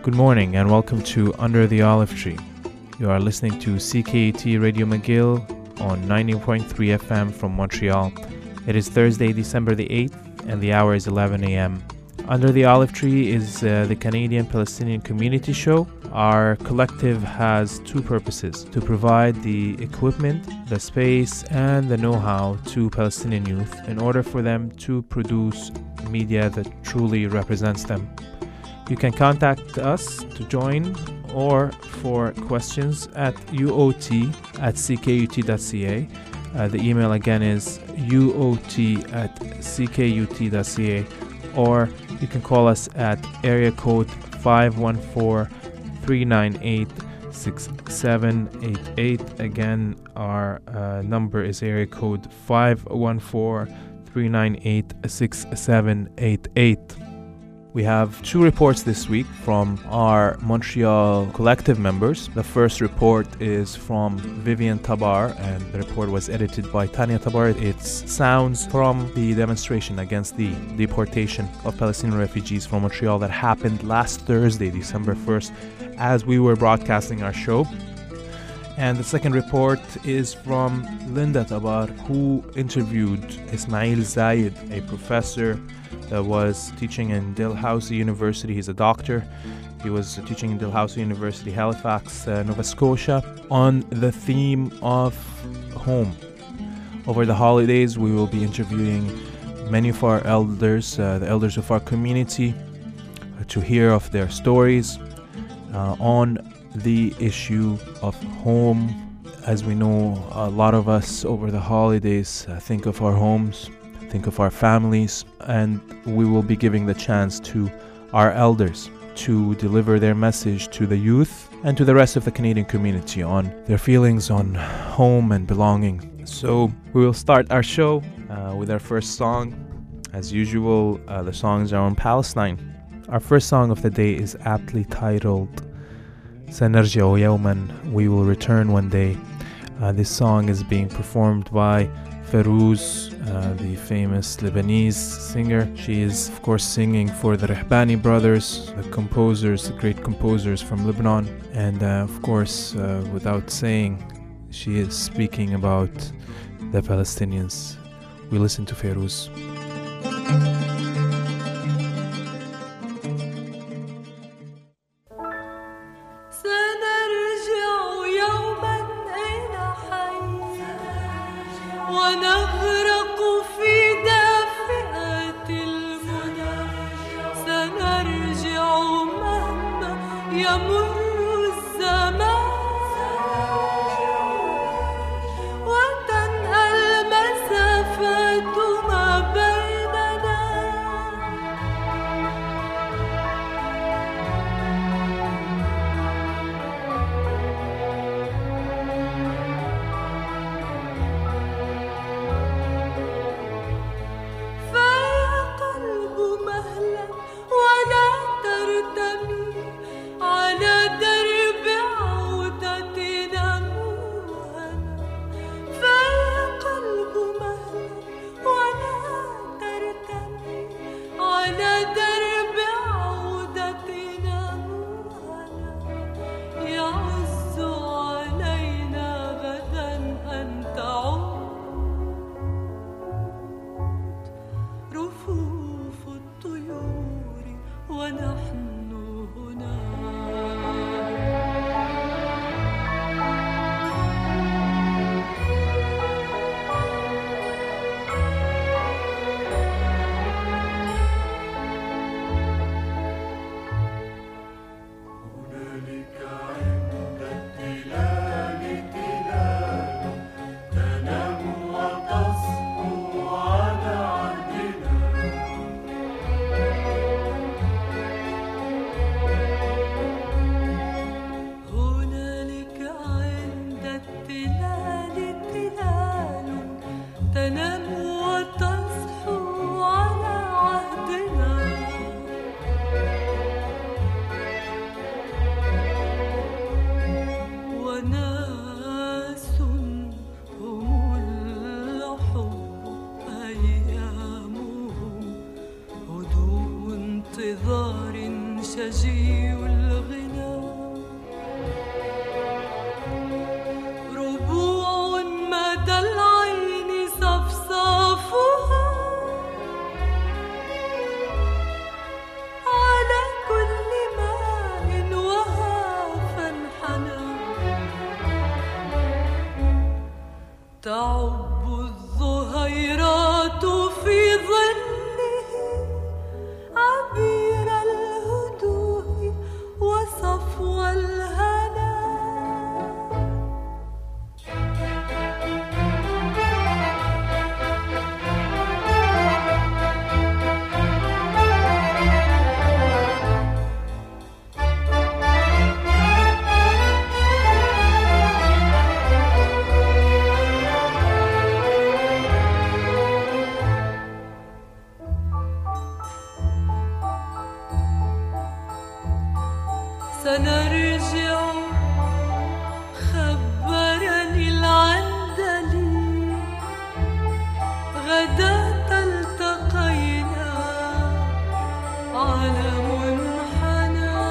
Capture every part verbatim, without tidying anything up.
Good morning and welcome to Under the Olive Tree. You are listening to C K U T Radio McGill on ninety point three F M from Montreal. It is Thursday, December the eighth, and the hour is eleven a.m. Under the Olive Tree is uh, the Canadian Palestinian Community Show. Our collective has two purposes: to provide the equipment, the space, and the know-how to Palestinian youth in order for them to produce media that truly represents them. You can contact us to join or for questions at uot at ckut.ca. Uh, the email again is uot at ckut.ca, or you can call us at area code five one four, three nine eight, six seven eight eight. Again, our uh, number is area code five one four, three nine eight, six seven eight eight. We have two reports this week from our Montreal collective members. The first report is from Vivian Tabar, and the report was edited by Tanya Tabar. It's sounds from the demonstration against the deportation of Palestinian refugees from Montreal that happened last Thursday, December first, as we were broadcasting our show. And the second report is from Linda Tabar, who interviewed Ismail Zayed, a professor that was teaching in Dalhousie University. He's a doctor. He was teaching in Dalhousie University, Halifax, uh, Nova Scotia, on the theme of home. Over the holidays, we will be interviewing many of our elders, uh, the elders of our community, uh, to hear of their stories uh, on the issue of home. As we know, a lot of us over the holidays uh, think of our homes, think of our families, and we will be giving the chance to our elders to deliver their message to the youth and to the rest of the Canadian community on their feelings on home and belonging. So we will start our show uh, with our first song. As usual, uh, the songs are on Palestine. Our first song of the day is aptly titled سنرجع يوما, we will return one day. Uh, this song is being performed by Ferouz, uh, the famous Lebanese singer. She is, of course, singing for the Rahbani brothers, the composers, the great composers from Lebanon. And, uh, of course, uh, without saying, she is speaking about the Palestinians. We listen to Ferouz. شجي الغنى ربوع مدى العين صفصافها على كل ماء وهافا حنى تعب الظهيرات في ظله عبير الهدوء وصفو الهنا سنرجع خبرني العندلي غداة التقينا على منحنى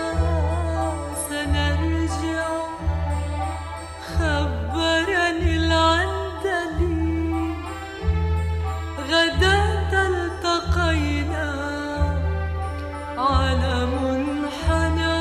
سنرجع خبرني العندلي غداة التقينا على منحنى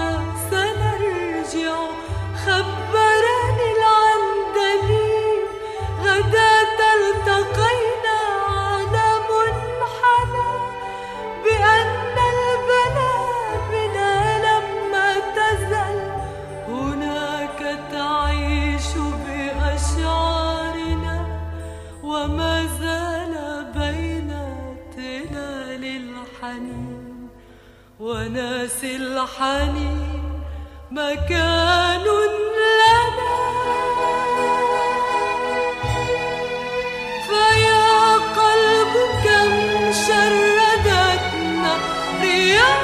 خبرني العندلي غداة التقينا على منحنى بأن البلابل لما تزل هناك تعيش بأشعارنا وما زال بين تلال الحنين وناس الحنين مكان لنا فيا قلب كم شردتنا رياح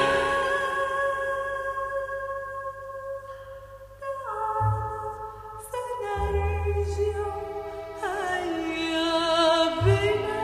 سنرجع هيا بنا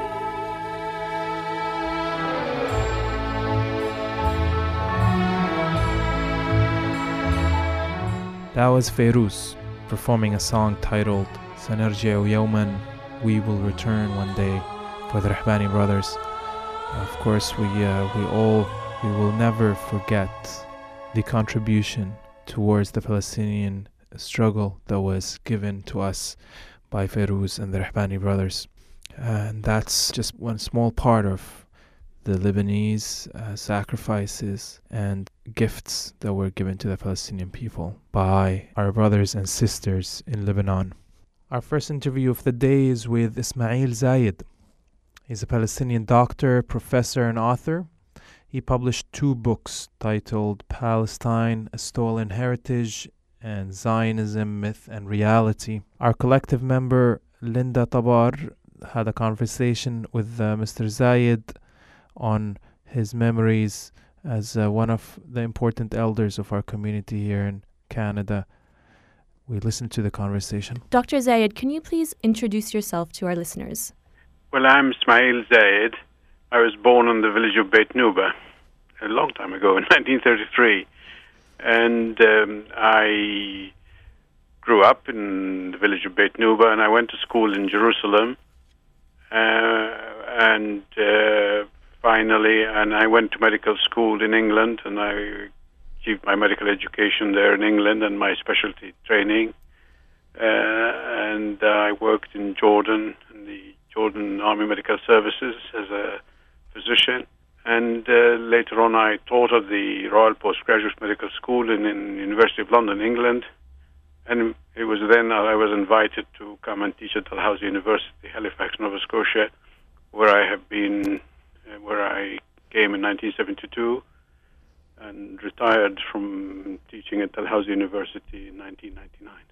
That was Fairuz performing a song titled Sanarji'u Yawman, We Will Return One Day, for the Rahbani brothers. Of course, we uh, we all we will never forget the contribution towards the Palestinian struggle that was given to us by Fairuz and the Rahbani brothers. And that's just one small part of the Lebanese uh, sacrifices and gifts that were given to the Palestinian people by our brothers and sisters in Lebanon. Our first interview of the day is with Ismail Zayed. He's a Palestinian doctor, professor, and author. He published two books titled Palestine, A Stolen Heritage, and Zionism, Myth and Reality. Our collective member, Linda Tabar, had a conversation with uh, Mister Zayed on his memories as uh, one of the important elders of our community here in Canada. We listened to the conversation. Doctor Zayed, can you please introduce yourself to our listeners? Well, I'm Ismail Zayed. I was born in the village of Beit Nuba a long time ago, in nineteen thirty-three. And um, I grew up in the village of Beit Nuba, and I went to school in Jerusalem. Uh, and uh, finally, and I went to medical school in England, and I achieved my medical education there in England and my specialty training. Uh, and uh, I worked in Jordan, in the Jordan Army Medical Services as a physician. And uh, later on, I taught at the Royal Postgraduate Medical School in the University of London, England. And it was then I was invited to come and teach at Dalhousie University, Halifax, Nova Scotia, where I have been, uh, where I came in nineteen seventy-two and retired from teaching at Dalhousie University in nineteen ninety-nine.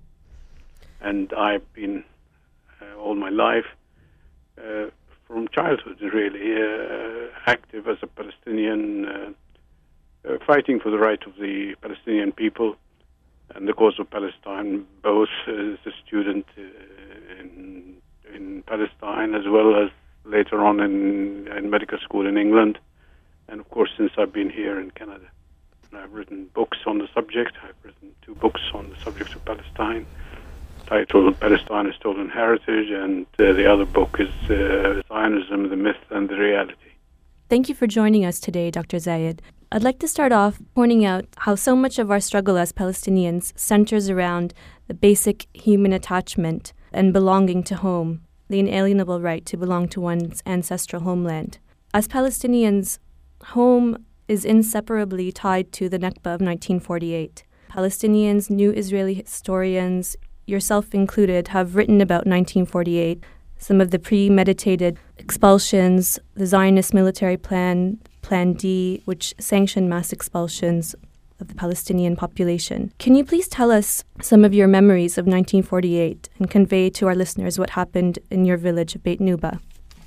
And I've been uh, all my life, uh, from childhood really, uh, active as a Palestinian, uh, uh, fighting for the right of the Palestinian people and the cause of Palestine, both as a student uh, in, in Palestine as well as later on in, in medical school in England, and of course since I've been here in Canada. I've written books on the subject. I've written two books on the subject of Palestine, titled Palestine, A Stolen Heritage, and uh, the other book is uh, Zionism, the Myth and the Reality. Thank you for joining us today, Doctor Zayed. I'd like to start off pointing out how so much of our struggle as Palestinians centers around the basic human attachment and belonging to home, the inalienable right to belong to one's ancestral homeland. As Palestinians, home is inseparably tied to the Nakba of nineteen forty-eight. Palestinians, new Israeli historians, yourself included, have written about nineteen forty-eight, some of the premeditated expulsions, the Zionist military plan, Plan D, which sanctioned mass expulsions of the Palestinian population. Can you please tell us some of your memories of nineteen forty-eight and convey to our listeners what happened in your village of Beit Nuba?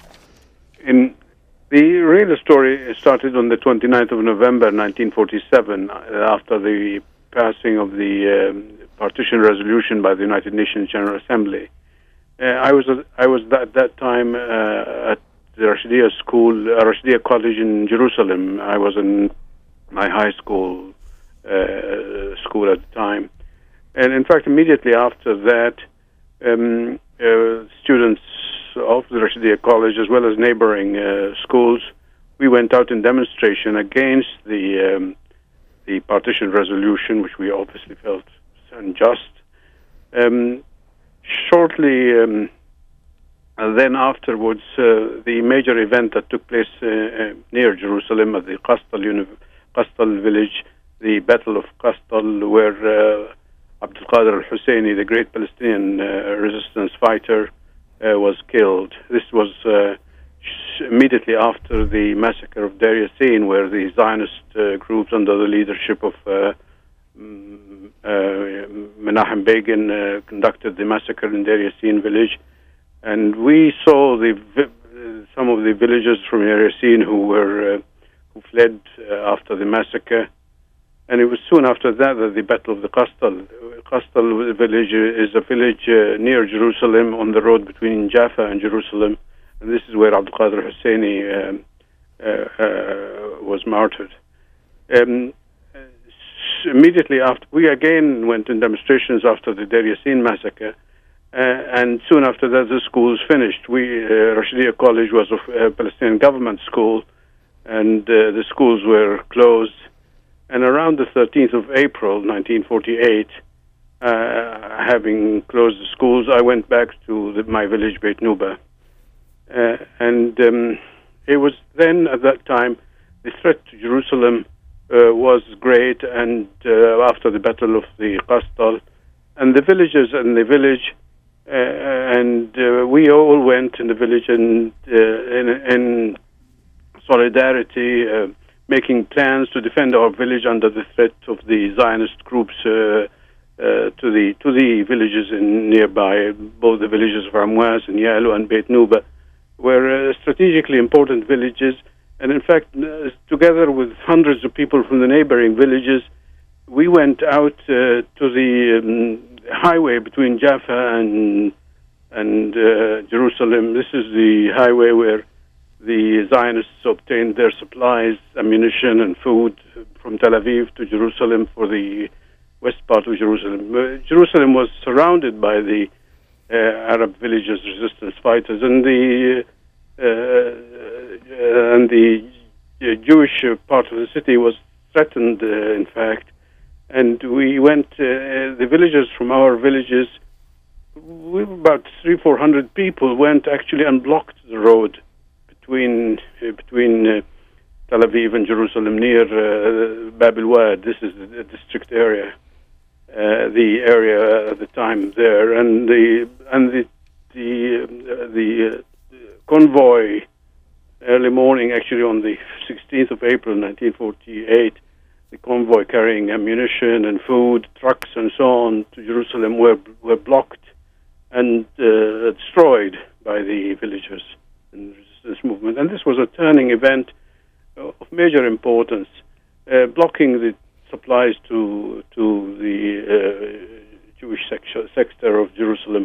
In the real story started on the twenty-ninth of November nineteen forty-seven, after the passing of the um, partition resolution by the United Nations General Assembly. Uh, I was uh, I was at that time uh, at the Rashidiyya School, uh, Rashidiyya College in Jerusalem. I was in my high school uh, school at the time, and in fact, immediately after that, um, uh, students of the Rashidiyya College, as well as neighboring uh, schools, we went out in demonstration against the um, the partition resolution, which we obviously felt unjust. Um, Shortly um, and then afterwards, uh, the major event that took place uh, uh, near Jerusalem at the Qastal, uni- Qastal village, the Battle of Qastal, where uh, Abdul Qadir al-Husseini, the great Palestinian uh, resistance fighter, uh, was killed. This was uh, sh- immediately after the massacre of Deir Yassin, where the Zionist uh, groups under the leadership of uh, Uh, Menachem Begin uh, conducted the massacre in Deir Yassin village, and we saw the vi- some of the villagers from Deir Yassin who were uh, who fled uh, after the massacre, and it was soon after that that the Battle of the Qastal. Qastal village is a village uh, near Jerusalem on the road between Jaffa and Jerusalem, and this is where Abdul Qadir Husseini um, uh, uh, was martyred. Um, Immediately after, we again went in demonstrations after the Deir Yassin massacre, uh, and soon after that, the schools finished. We uh, Rashidiyya College was a uh, Palestinian government school, and uh, the schools were closed. And around the thirteenth of April, nineteen forty-eight, uh, having closed the schools, I went back to the, my village, Beit Nuba, uh, and um, it was then at that time the threat to Jerusalem Uh, was great, and uh, after the Battle of the Qastal, and the villagers in the village, uh, and uh, we all went in the village and uh, in, in solidarity, uh, making plans to defend our village under the threat of the Zionist groups uh, uh, to the to the villages in nearby. Both the villages of Amwas and Yalu and Beit Nuba were uh, strategically important villages. And in fact, uh, together with hundreds of people from the neighboring villages, we went out uh, to the um, highway between Jaffa and and uh, Jerusalem. This is the highway where the Zionists obtained their supplies, ammunition, and food from Tel Aviv to Jerusalem for the west part of Jerusalem. Uh, Jerusalem was surrounded by the uh, Arab villages, resistance fighters, and the Uh, uh, and the uh, Jewish uh, part of the city was threatened, uh, in fact. And we went, uh, the villagers from our villages, we were about three, four hundred people, went actually and blocked the road between uh, between uh, Tel Aviv and Jerusalem near uh, Bab el-Wad. This is the district area, uh, the area at the time there, and the and the the uh, the uh, convoy early morning, actually on the sixteenth of April nineteen forty-eight, the convoy carrying ammunition and food, trucks and so on to Jerusalem were were blocked and uh, destroyed by the villagers in the resistance movement. And this was a turning event of major importance, uh, blocking the supplies to to the uh, Jewish sector, sector of Jerusalem.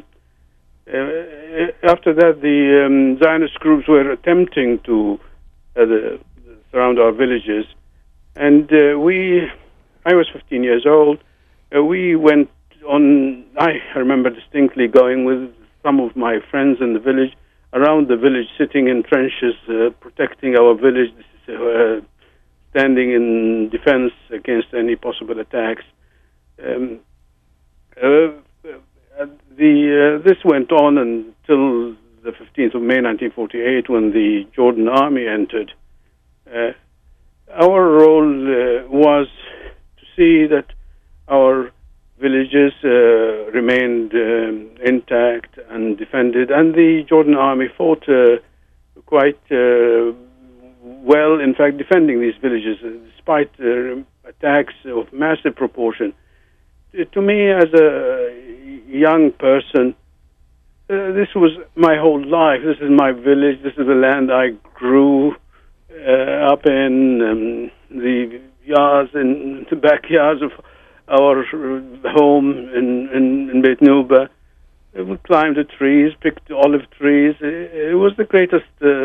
Uh, after that, the um, Zionist groups were attempting to uh, the, surround our villages, and uh, we I was fifteen years old. Uh, we went on, I remember distinctly going with some of my friends in the village, around the village, sitting in trenches, uh, protecting our village, uh, standing in defense against any possible attacks. Um, uh, the uh, this went on until the fifteenth of May nineteen forty-eight, when the Jordan Army entered. Uh, our role uh, was to see that our villages uh, remained um, intact and defended, and the Jordan Army fought uh, quite uh, well, in fact, defending these villages, uh, despite uh, attacks of massive proportion. Uh, to me, as a young person, uh, this was my whole life. This is my village. This is the land I grew uh, up in, um, the yards and the backyards of our home in, in, in Beit Nuba. We climbed the trees, picked olive trees. It, it was the greatest uh,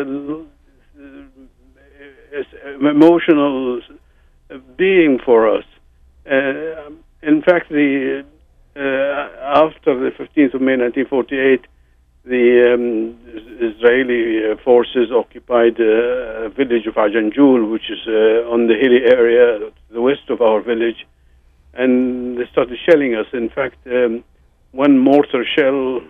emotional being for us. Uh, in fact, the uh, after the fifteenth of May nineteen forty-eight, the um, Israeli uh, forces occupied uh, a village of Ajanjul, which is uh, on the hilly area to the west of our village, and they started shelling us. In fact, um, one mortar shell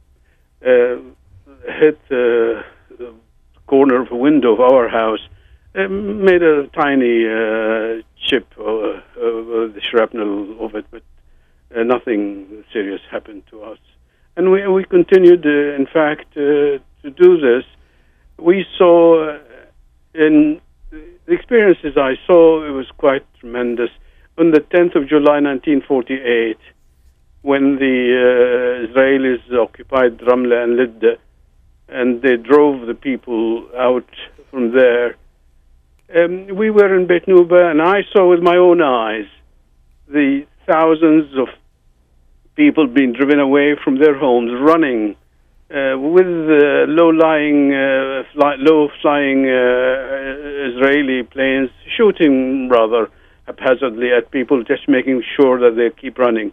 uh, hit uh, the corner of a window of our house, uh, made a tiny uh, chip, uh, uh, the shrapnel of it, but uh, nothing serious happened to us. And we we continued, uh, in fact, uh, to do this. We saw, uh, in the experiences I saw, it was quite tremendous. On the tenth of July nineteen forty-eight, when the uh, Israelis occupied Ramla and Lidda, and they drove the people out from there, um, we were in Beit Nuba, and I saw with my own eyes the thousands of people being driven away from their homes, running uh, with uh, low-lying, uh, fly, low-flying uh, Israeli planes, shooting rather haphazardly at people, just making sure that they keep running.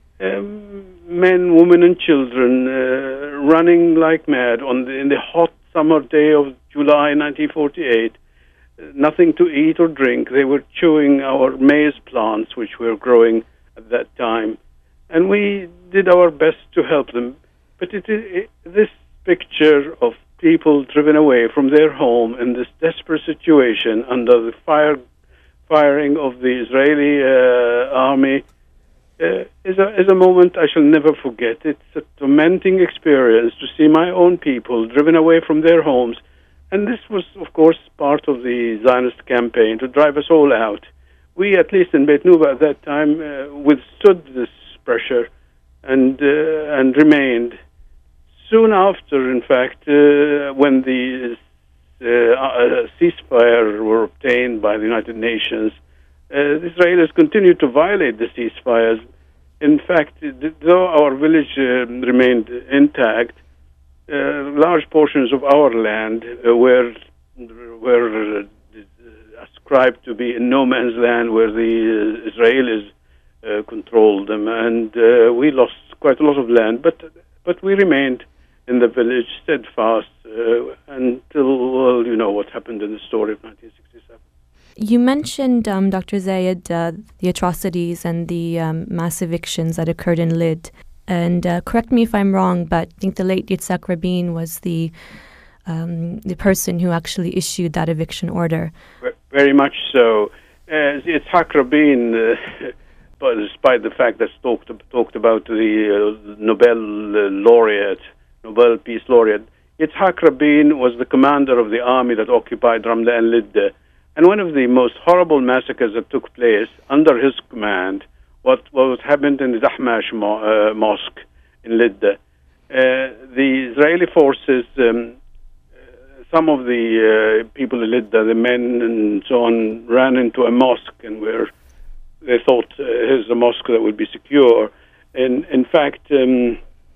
Um, men, women, and children uh, running like mad on the, in the hot summer day of July nineteen forty-eight. Uh, nothing to eat or drink. They were chewing our maize plants, which were growing at that time. And we did our best to help them. But it, it, this picture of people driven away from their home in this desperate situation under the fire, firing of the Israeli uh, army uh, is, a, is a moment I shall never forget. It's a tormenting experience to see my own people driven away from their homes. And this was, of course, part of the Zionist campaign to drive us all out. We, at least in Beit Nuba at that time, uh, withstood this pressure and uh, and remained. Soon after, in fact, uh, when the uh, uh, ceasefire were obtained by the United Nations, uh, the Israelis continued to violate the ceasefires. In fact, though our village uh, remained intact, uh, large portions of our land uh, were were uh, ascribed to be in no man's land, where the uh, Israelis Uh, controlled them, and uh, we lost quite a lot of land, but but we remained in the village steadfast uh, until, well, you know what happened in the story of nineteen sixty-seven. You mentioned, um, Doctor Zayed, uh, the atrocities and the um, mass evictions that occurred in Lid. And uh, correct me if I'm wrong, but I think the late Yitzhak Rabin was the um, the person who actually issued that eviction order. Very much so. Uh, Yitzhak Rabin, uh, but despite the fact that talked talked about the uh, Nobel uh, laureate, Nobel Peace laureate, Yitzhak Rabin was the commander of the army that occupied Ramla and Lidda, and one of the most horrible massacres that took place under his command, what what happened in the Dahmash mo- uh, mosque in Lidda. Uh, the Israeli forces, um, some of the uh, people in Lidda, the men and so on, ran into a mosque and were. They thought uh, here's a mosque that would be secure. And in fact, um,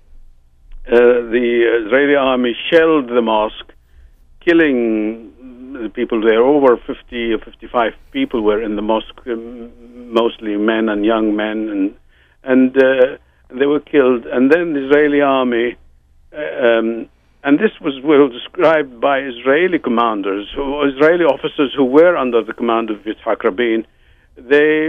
uh, the Israeli army shelled the mosque, killing the people there, over fifty or fifty-five people were in the mosque, um, mostly men and young men, and and uh, they were killed. And then the Israeli army, uh, um, and this was well described by Israeli commanders, who, Israeli officers who were under the command of Yitzhak Rabin. They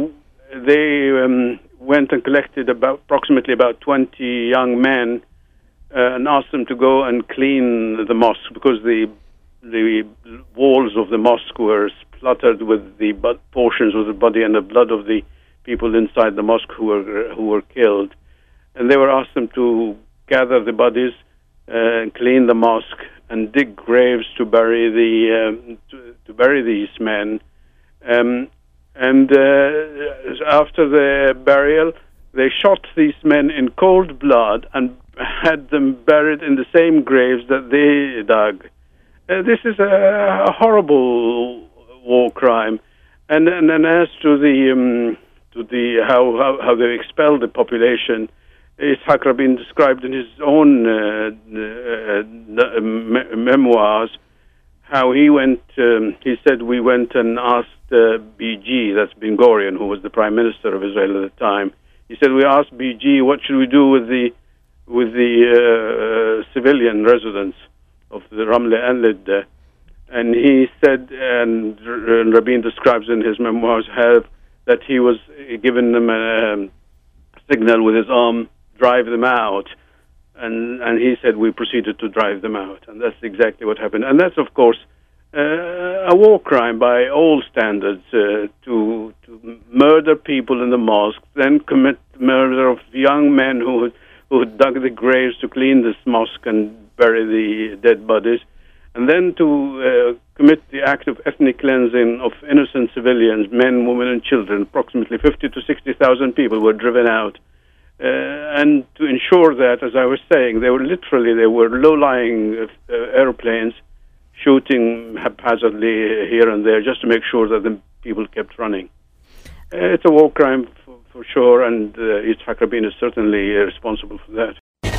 they um, went and collected about approximately about twenty young men uh, and asked them to go and clean the mosque, because the the walls of the mosque were splattered with the bu- portions of the body and the blood of the people inside the mosque who were who were killed. And they were asked them to gather the bodies uh, and clean the mosque and dig graves to bury the um, to, to bury these men. Um, and uh, after the burial, they shot these men in cold blood and had them buried in the same graves that they dug. Uh, this is a, a horrible war crime, and and, and as to the um, to the how, how how they expelled the population, Yitzhak Rabin described in his own uh, uh, me- memoirs how he went. Um, he said we went and asked uh, B G, that's Ben Gurion, who was the prime minister of Israel at the time. He said we asked B G what should we do with the with the uh, civilian residents of the Ramle and Lid, and he said, and, and Rabin describes in his memoirs, have that he was giving them a um, signal with his arm, drive them out, and and he said we proceeded to drive them out, and that's exactly what happened. And that's, of course, uh, a war crime by all standards, uh, to to murder people in the mosque, then commit murder of young men who who dug the graves to clean this mosque and bury the dead bodies, and then to uh, commit the act of ethnic cleansing of innocent civilians, men, women, and children. Approximately fifty to sixty thousand people were driven out, uh, and to ensure that, as I was saying, they were literally they were low-lying uh, airplanes shooting haphazardly here and there just to make sure that the people kept running. Uh, it's a war crime for, for sure, and uh, Yitzhak Rabin is certainly uh, responsible for that.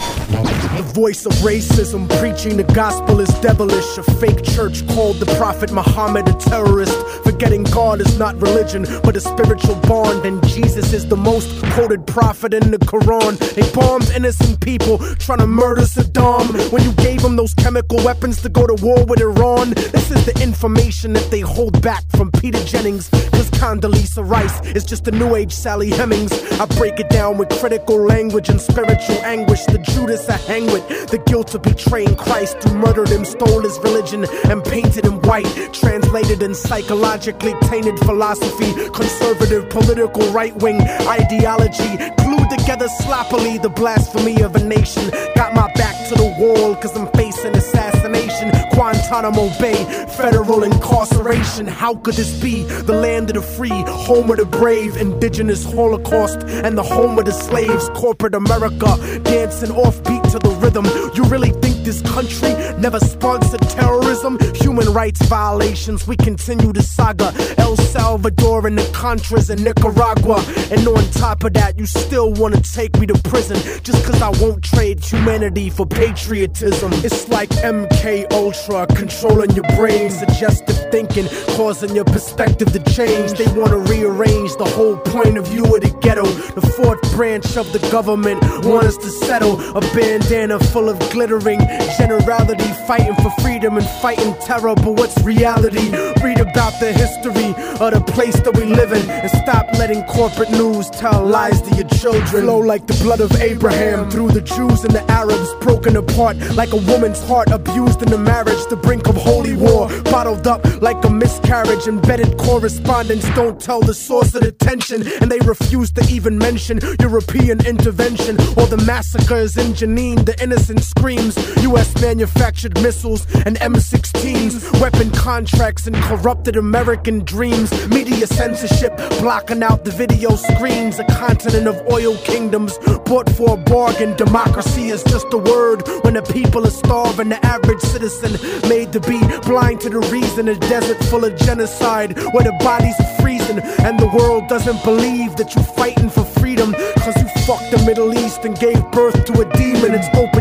The voice of racism, preaching the gospel is devilish. A fake church called the Prophet Muhammad a terrorist. Forgetting God is not religion, but a spiritual bond. And Jesus is the most quoted prophet in the Quran. They bombed innocent people, trying to murder Saddam. When you gave them those chemical weapons to go to war with Iran. This is the information that they hold back from Peter Jennings. Cause Condoleezza Rice is just a new age Sally Hemings. I break it down with critical language and spiritual anguish. The Judas I hang with, the guilt of betraying Christ, who murdered him, stole his religion, and painted him white. Translated in psychologically tainted philosophy, conservative political right-wing ideology, glued together sloppily the blasphemy of a nation. Got my back to the wall cause I'm facing assassination. Guantanamo Bay, federal incarceration. How could this be? The land of the free, home of the brave, indigenous holocaust, and the home of the slaves. Corporate America, dancing offbeat to the rhythm. You really think this country never sponsored terrorism? Human rights violations, we continue the saga. El Salvador and the Contras in Nicaragua. And on top of that, you still wanna take me to prison just cause I won't trade humanity for patriotism. It's like M K Ultra controlling your brain, suggestive thinking, causing your perspective to change. They wanna rearrange the whole point of view of the ghetto. The fourth branch of the government want us to settle. A bandana full of glittering generality, fighting for freedom and fighting terror. But what's reality? Read about the history of the place that we live in, and stop letting corporate news tell lies to your children. Flow like the blood of Abraham through the Jews and the Arabs, broken apart like a woman's heart, abused in the marriage, the brink of holy war, bottled up like a miscarriage. Embedded correspondence don't tell the source of the tension, and they refuse to even mention European intervention or the massacres in Jenin. The innocent screams, U S manufactured missiles and M sixteens, weapon contracts and corrupted American dreams. Media censorship blocking out the video screens. A continent of oil kingdoms bought for a bargain. Democracy is just a word when the people are starving. The average citizen made to be blind to the reason. A desert full of genocide where the bodies are freezing, and the world doesn't believe that you're fighting for freedom cause you fucked the Middle East and gave birth to a demon. It's open season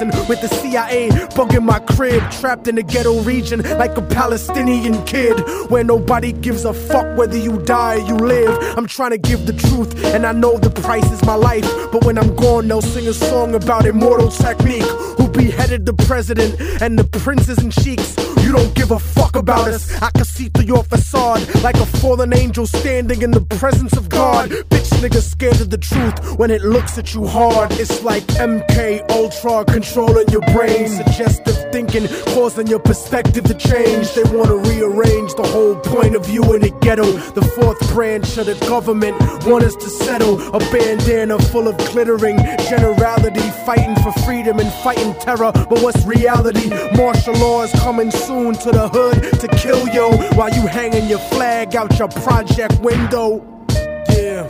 prison with the C I A bugging my crib, trapped in the ghetto region like a Palestinian kid, where nobody gives a fuck whether you die or you live. I'm trying to give the truth, and I know the price is my life, but when I'm gone, they'll sing a song about immortal technique, who beheaded the president and the princes and sheiks. You don't give a fuck about us. I can see through your facade like a fallen angel standing in the presence of God. Bitch niggas scared of the truth when it looks at you hard. It's like M K Ultra controlling your brain, suggestive thinking causing your perspective to change. They want to rearrange the whole point of view in the ghetto. The fourth branch of the government want us to settle. A bandana full of glittering generality, fighting for freedom and fighting terror. But what's reality? Martial law is coming soon to the hood to kill yo, while you hanging your flag out your project window. Yeah.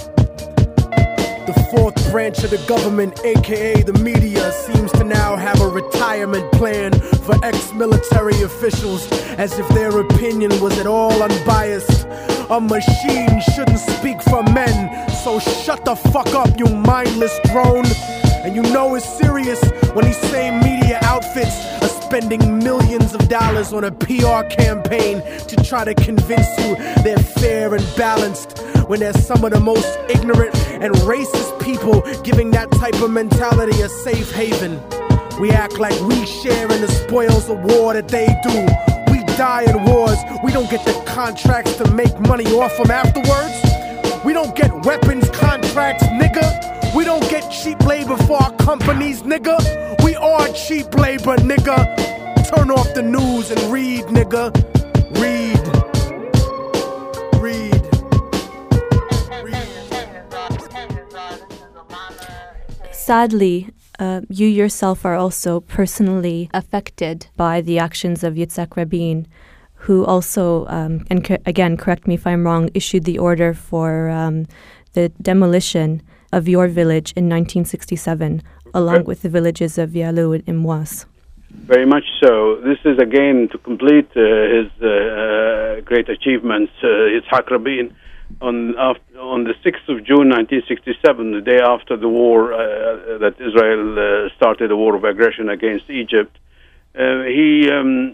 The fourth branch of the government, aka the media, seems to now have a retirement plan for ex-military officials, as if their opinion was at all unbiased. A machine shouldn't speak for men, so shut the fuck up, you mindless drone. And you know it's serious when these same media outfits are spending millions of dollars on a P R campaign to try to convince you they're fair and balanced, when they're some of the most ignorant and racist people giving that type of mentality a safe haven. We act like we share in the spoils of war that they do. We die in wars. We don't get the contracts to make money off them afterwards. We don't get weapons contracts, nigga. We don't get cheap labor for our companies, nigga. We are cheap labor, nigga. Turn off the news and read, nigga. Read. Read. Read. Sadly, uh, you yourself are also personally affected by the actions of Yitzhak Rabin, who also, um, and co- again, correct me if I'm wrong, issued the order for um, the demolition of your village in nineteen sixty-seven, along with the villages of Yalu and Imwas. Very much so. This is again to complete uh, his uh, uh, great achievements. Uh, Yitzhak Rabin, on after, on the sixth of June nineteen sixty-seven, the day after the war uh, that Israel uh, started a war of aggression against Egypt, uh, he um,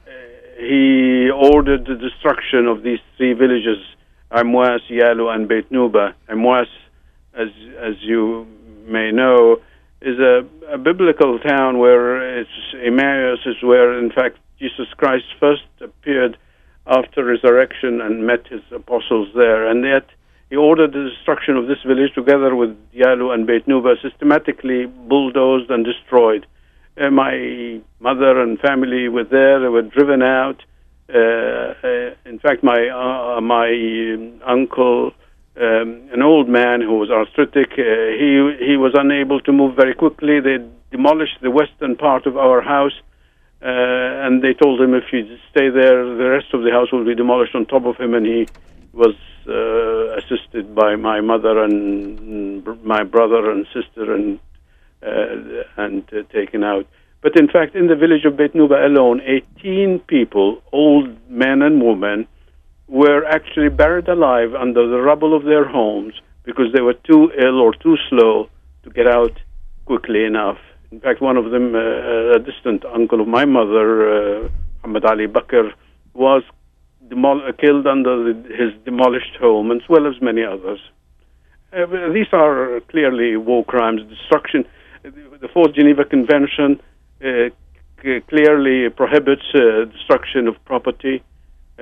he ordered the destruction of these three villages, Imwas, Yalu, and Beit Nuba. Imwas, as as you may know, is a, a biblical town where it's Emmaus is where, in fact, Jesus Christ first appeared after resurrection and met his apostles there. And yet he ordered the destruction of this village together with Yalu and Beit Nuba, systematically bulldozed and destroyed. Uh, my mother and family were there. They were driven out. Uh, uh, in fact, my uh, my um, uncle, um, an old man who was arthritic, uh, he he was unable to move very quickly. They demolished the western part of our house, uh, and they told him if he stay there, the rest of the house will be demolished on top of him. And he was uh, assisted by my mother and my brother and sister and uh, and uh, taken out. But in fact, in the village of Beit Nuba alone, eighteen people, old men and women, were actually buried alive under the rubble of their homes because they were too ill or too slow to get out quickly enough. In fact, one of them, uh, a distant uncle of my mother, uh, Muhammad Ali Bakr, was demol- killed under the, his demolished home, as well as many others. Uh, these are clearly war crimes, destruction. The Fourth Geneva Convention uh, c- clearly prohibits uh, destruction of property, uh,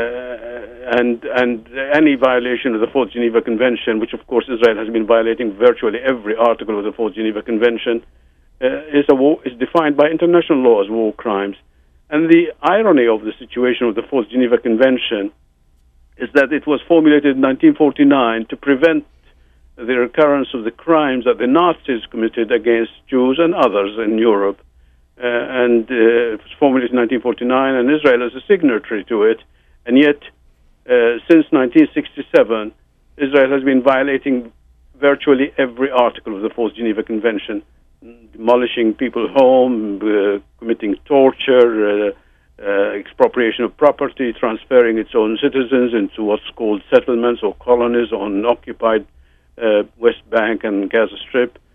and and any violation of the Fourth Geneva Convention, which of course Israel has been violating virtually every article of the Fourth Geneva Convention, uh, is a war, is defined by international law as war crimes. And the irony of the situation of the Fourth Geneva Convention is that it was formulated in nineteen forty-nine to prevent the recurrence of the crimes that the Nazis committed against Jews and others in Europe. Uh, and uh, it was formulated in nineteen forty-nine, and Israel is a signatory to it. And yet, uh, since nineteen sixty-seven, Israel has been violating virtually every article of the Fourth Geneva Convention, demolishing people's homes, uh, committing torture, uh, uh, expropriation of property, transferring its own citizens into what's called settlements or colonies on occupied uh, West Bank and Gaza Strip.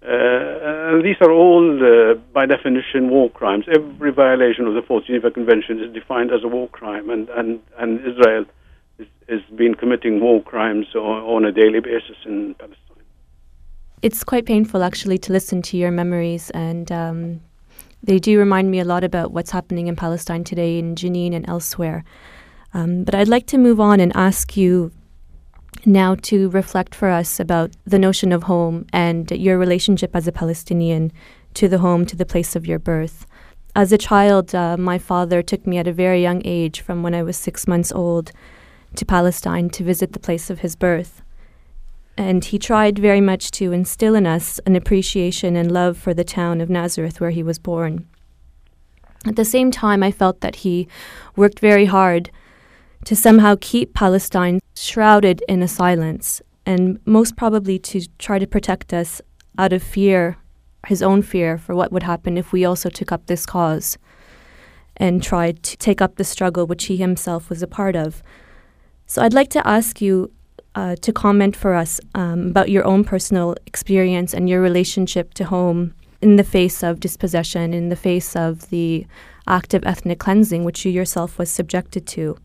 Uh, and these are all, uh, by definition, war crimes. Every violation of the Fourth Geneva Convention is defined as a war crime, and, and, and Israel is, is been committing war crimes on, on a daily basis in Palestine. It's quite painful, actually, to listen to your memories, and um, they do remind me a lot about what's happening in Palestine today, in Jenin and elsewhere. Um, but I'd like to move on and ask you now to reflect for us about the notion of home and your relationship as a Palestinian to the home, to the place of your birth. As a child, uh, my father took me at a very young age, from when I was six months old, to Palestine to visit the place of his birth. And he tried very much to instill in us an appreciation and love for the town of Nazareth where he was born. At the same time, I felt that he worked very hard to somehow keep Palestine shrouded in a silence, and most probably to try to protect us out of fear, his own fear for what would happen if we also took up this cause and tried to take up the struggle which he himself was a part of. So I'd like to ask you uh, to comment for us um, about your own personal experience and your relationship to home in the face of dispossession, in the face of the act of ethnic cleansing which you yourself was subjected to.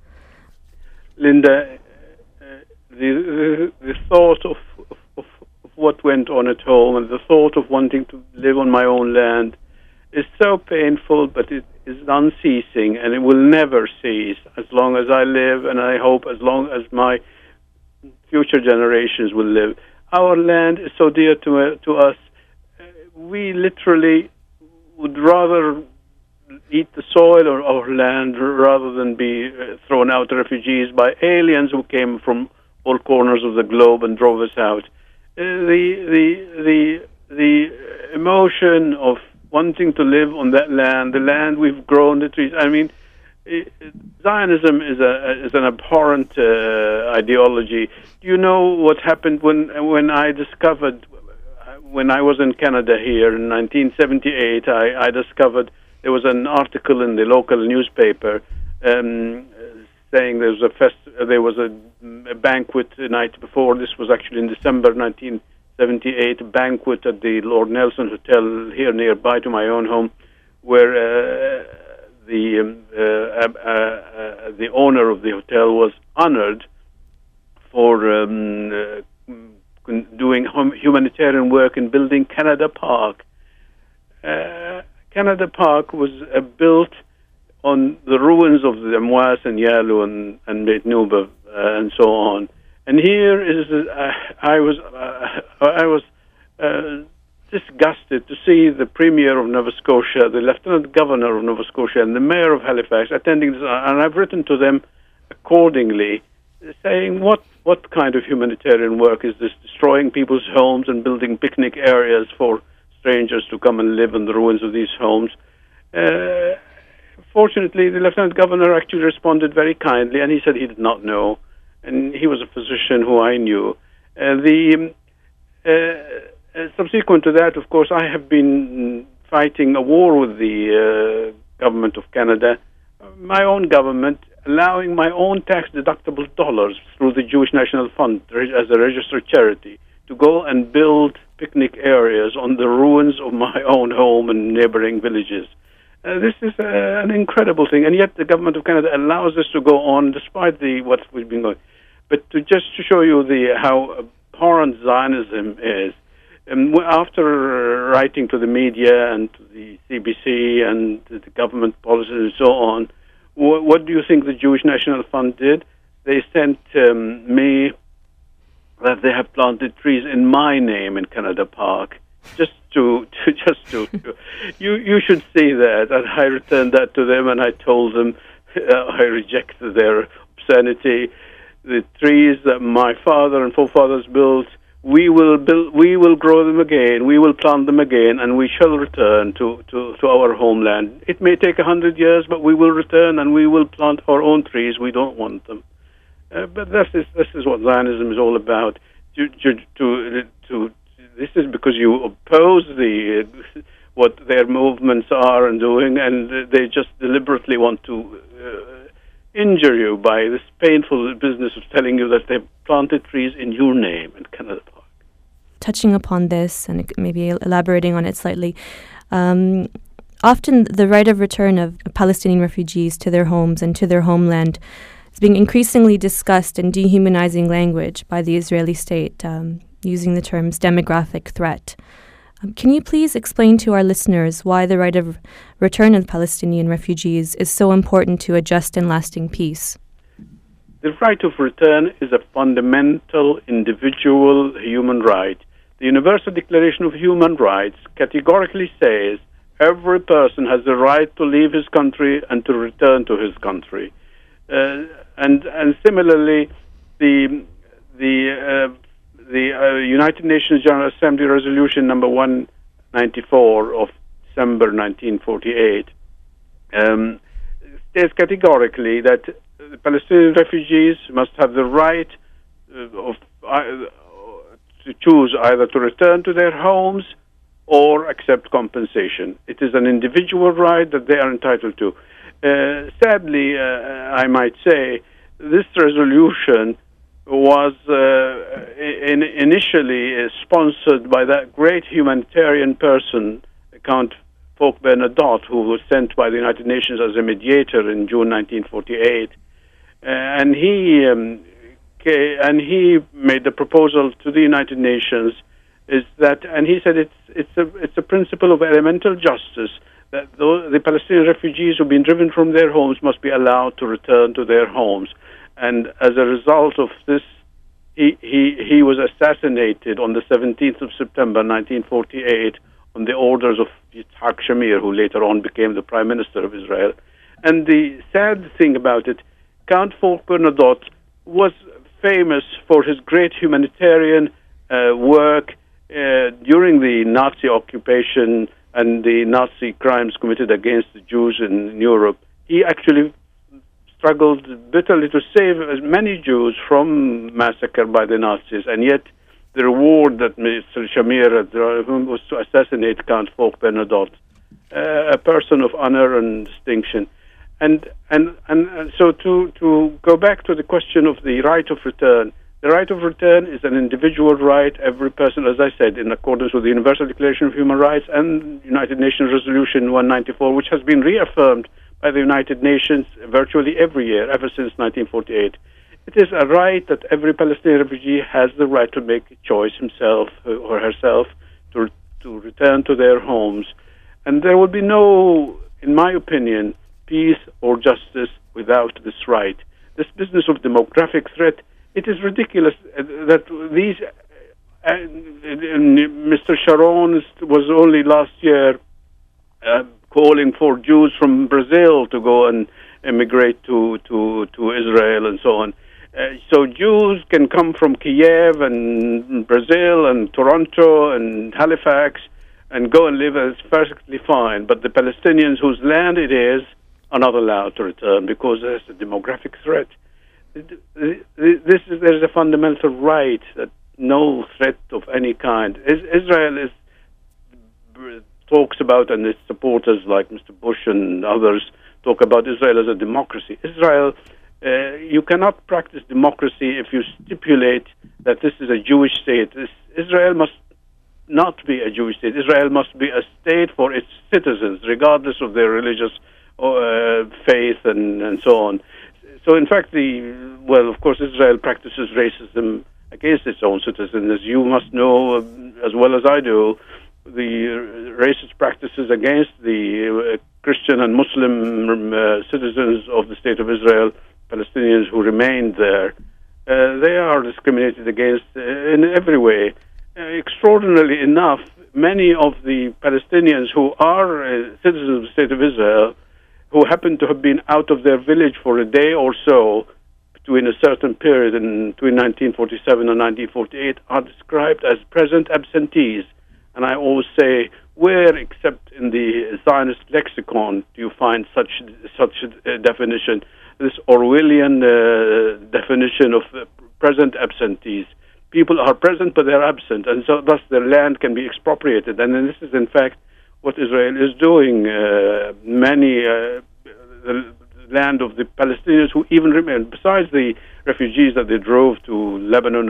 Linda, uh, the, the the thought of, of, of what went on at home and the thought of wanting to live on my own land is so painful, but it is unceasing, and it will never cease as long as I live, and I hope as long as my future generations will live. Our land is so dear to uh, to us. Uh, we literally would rather eat the soil or our land rather than be uh, thrown out refugees by aliens who came from all corners of the globe and drove us out. Uh, the the the the emotion of wanting to live on that land, the land we've grown the trees. I mean, it, Zionism is a is an abhorrent uh, ideology. Do you know what happened when when I discovered, when I was in Canada here in nineteen seventy-eight, I, I discovered there was an article in the local newspaper um, saying there was a fest- there was a, a banquet the night before. This was actually in December nineteen seventy-eight, a banquet at the Lord Nelson Hotel here nearby to my own home, where uh, the um, uh, uh, uh, the owner of the hotel was honored for um, uh, doing hum- humanitarian work in building Canada Park. Uh, Canada Park was uh, built on the ruins of the Amwas and Yalu and, and Beit Nuba uh, and so on. And here is uh, I was uh, I was uh, disgusted to see the Premier of Nova Scotia, the Lieutenant Governor of Nova Scotia, and the Mayor of Halifax attending this, and I've written to them accordingly, saying what what kind of humanitarian work is this, destroying people's homes and building picnic areas for strangers to come and live in the ruins of these homes. Uh, fortunately, the Lieutenant Governor actually responded very kindly, and he said he did not know, and he was a physician who I knew. Uh, the uh, uh, subsequent to that, of course, I have been fighting a war with the uh, government of Canada, my own government, allowing my own tax-deductible dollars through the Jewish National Fund as a registered charity to go and build picnic areas on the ruins of my own home and neighboring villages. Uh, this is uh, an incredible thing, and yet the government of Canada allows this to go on despite the what we've been going. But to just to show you the how abhorrent Zionism is, um, after writing to the media and to the C B C and the government policies and so on, wh- what do you think the Jewish National Fund did? They sent um, me that they have planted trees in my name in Canada Park, just to, to just to, to you you should see that. And I returned that to them, and I told them uh, I rejected their obscenity. The trees that my father and forefathers built, we will build, we will grow them again, we will plant them again, and we shall return to, to, to our homeland. It may take a hundred years, but we will return and we will plant our own trees. We don't want them. Uh, but this is this is what Zionism is all about. To, to, to, to, this is because you oppose the uh, what their movements are and doing, and they just deliberately want to uh, injure you by this painful business of telling you that they've planted trees in your name in Canada Park. touching upon this and maybe elaborating on it slightly. Um, often the right of return of Palestinian refugees to their homes and to their homeland is being increasingly discussed in dehumanizing language by the Israeli state, um, using the terms demographic threat. Um, can you please explain to our listeners why the right of return of Palestinian refugees is so important to a just and lasting peace? The right of return is a fundamental individual human right. The Universal Declaration of Human Rights categorically says every person has the right to leave his country and to return to his country. Uh, and and similarly, the the uh, the uh, United Nations General Assembly Resolution number one ninety-four of December nineteen forty-eight um, states categorically that the Palestinian refugees must have the right uh, of uh, to choose either to return to their homes or accept compensation. It is an individual right that they are entitled to. Uh, sadly, uh, I might say, this resolution was uh, in, initially uh, sponsored by that great humanitarian person, Count Foch Bernadotte, who was sent by the United Nations as a mediator in June nineteen forty-eight. Uh, and he um, and he made the proposal to the United Nations is that, and he said it's it's a it's a principle of elemental justice that those, the Palestinian refugees who've been driven from their homes must be allowed to return to their homes. And as a result of this, he he he was assassinated on the seventeenth of September nineteen forty-eight on the orders of Yitzhak Shamir, who later on became the Prime Minister of Israel. And the sad thing about it, Count Foch Bernadotte was famous for his great humanitarian uh, work uh, during the Nazi occupation and the Nazi crimes committed against the Jews in Europe. He actually struggled bitterly to save as many Jews from massacre by the Nazis, and yet the reward that Mister Shamir had was to assassinate Count Foch Bernadotte, uh, a person of honor and distinction. And and and so to to go back to the question of the right of return, the right of return is an individual right. Every person, as I said, in accordance with the Universal Declaration of Human Rights and United Nations Resolution one ninety-four, which has been reaffirmed by the United Nations virtually every year ever since nineteen forty-eight. It is a right that every Palestinian refugee has the right to make a choice himself or herself to to return to their homes, and there will be no, in my opinion, peace or justice without this right. This business of demographic threat, it is ridiculous that these, uh, Mister Sharon was only last year uh, calling for Jews from Brazil to go and immigrate to, to, to Israel and so on. Uh, so Jews can come from Kiev and Brazil and Toronto and Halifax and go and live as perfectly fine, but the Palestinians whose land it is are not allowed to return because there's a demographic threat. This is, there is a fundamental right that no threat of any kind. Israel is talks about, and its supporters like Mister Bush and others talk about Israel as a democracy. Israel, uh, you cannot practice democracy if you stipulate that this is a Jewish state. This, Israel must not be a Jewish state. Israel must be a state for its citizens, regardless of their religious uh, faith and, and so on. So, in fact, the well, of course, Israel practices racism against its own citizens. As you must know uh, as well as I do, the racist practices against the uh, Christian and Muslim uh, citizens of the State of Israel, Palestinians who remained there, uh, they are discriminated against uh, in every way. Uh, extraordinarily enough, many of the Palestinians who are uh, citizens of the State of Israel, who happen to have been out of their village for a day or so between a certain period in between nineteen forty-seven and nineteen forty-eight, are described as present absentees. And I always say, where except in the Zionist lexicon do you find such such a definition, this Orwellian uh, definition of uh, present absentees? People are present, but they're absent, and so thus their land can be expropriated. And this is, in fact, what Israel is doing. Uh, many, uh, the land of the Palestinians who even remain, besides the refugees that they drove to Lebanon and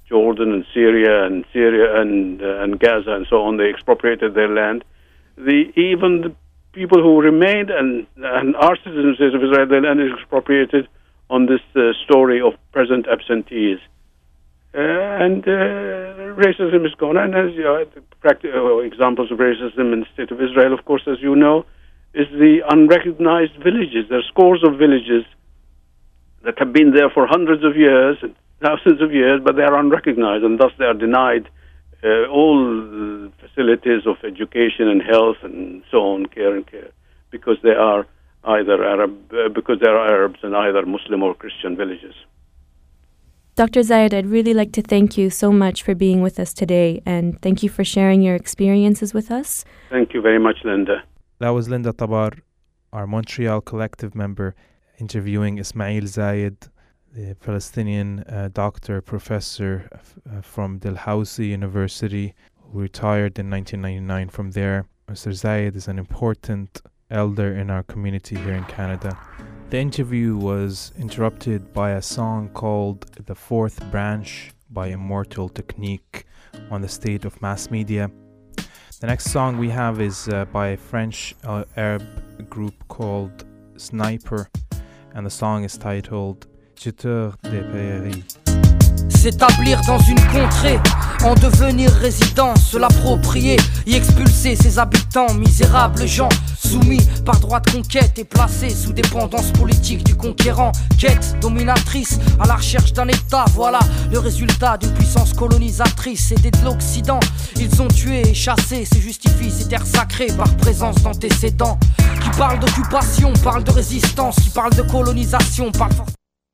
Jordan and Syria and Syria and uh, and Gaza and so on. They expropriated their land. The even the people who remained and and are citizens of Israel, their land is expropriated on this uh, story of present absentees. Uh, and uh, racism is gone. And as you know, the practical uh, examples of racism in the state of Israel, of course, as you know, is the unrecognized villages. There are scores of villages that have been there for hundreds of years, thousands of years, but they are unrecognized, and thus they are denied uh, all the facilities of education and health and so on, care and care, because they are either Arab, uh, because they are Arabs in either Muslim or Christian villages. Doctor Zayed, I'd really like to thank you so much for being with us today, and thank you for sharing your experiences with us. Thank you very much, Linda. That was Linda Tabar, our Montreal Collective member, interviewing Ismail Zayed, the Palestinian uh, doctor, professor f- uh, from Dalhousie University, who retired in nineteen ninety-nine from there. Mister Zayed is an important elder in our community here in Canada. The interview was interrupted by a song called The Fourth Branch by Immortal Technique on the State of Mass Media. The next song we have is uh, by a French uh, Arab group called Sniper, and the song is titled Jeteur des Prairies. S'établir dans une contrée, en devenir résident, se l'approprier, y expulser ses habitants, misérables gens, soumis par droit de conquête et placés sous dépendance politique du conquérant. Quête dominatrice à la recherche d'un État, voilà le résultat d'une puissance colonisatrice. Aidés de l'Occident, ils ont tué et chassé, se justifient ces terres sacrées par présence d'antécédents. Qui parle d'occupation, parle de résistance, qui parle de colonisation, parle forcément.